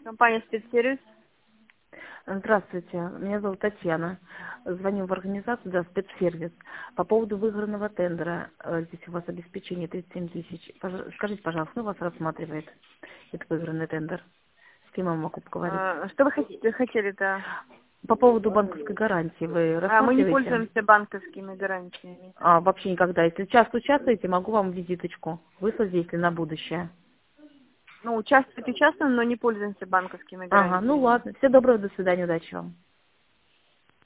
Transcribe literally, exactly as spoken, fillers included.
Компания «Спецсервис». Здравствуйте, меня зовут Татьяна. Звоню в организацию, да, «Спецсервис». По поводу выигранного тендера. Э, Здесь у вас обеспечение тридцать семь тысяч. Пож- Скажите, пожалуйста, кто вас рассматривает этот выигранный тендер? С кем я могу поговорить? А, Что вы хотите- хотели-то? По поводу банковской гарантии вы А, мы не рассматриваете? пользуемся банковскими гарантиями. А, вообще никогда. Если часто участвуете, могу вам визиточку выслать, если на будущее. Ну, участвуем, участвуем, но не пользуемся банковскими Ага, ну гарантиями. ладно. Всего доброго, до свидания, удачи вам.